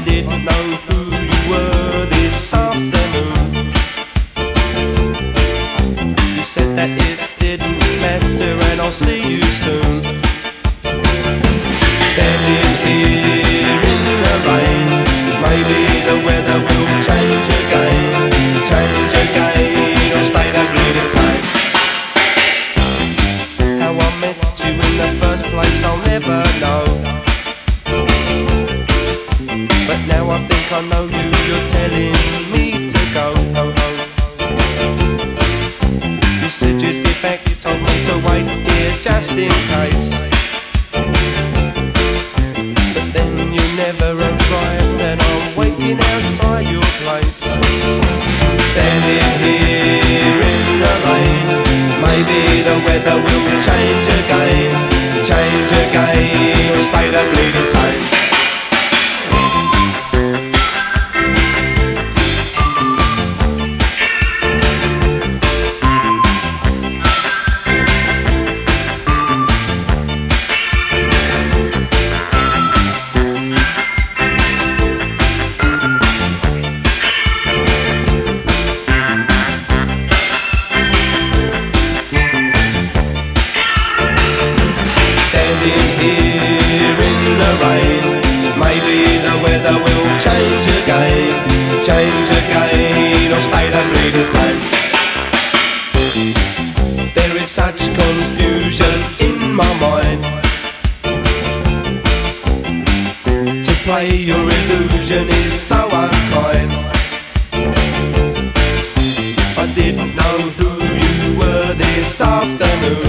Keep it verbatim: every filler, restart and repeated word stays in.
didn't know who you were this afternoon. You said that it didn't matter and I'll see you soon. Standing here in the rain, maybe the weather will change again, change again, or stay exactly the same. How I met you in the first place I'll never know, but now I think I know you, you're telling me to go. You said you'd be back, you told me to wait here just in case, but then you never arrived and I'm waiting outside your place. Standing here in the rain, maybe the weather will change again, change again, or stay the bleeding same. Maybe the weather will change again, change again, or stay exactly the same. There is such confusion in my mind. To play your illusion is so unkind. I didn't know who you were this afternoon.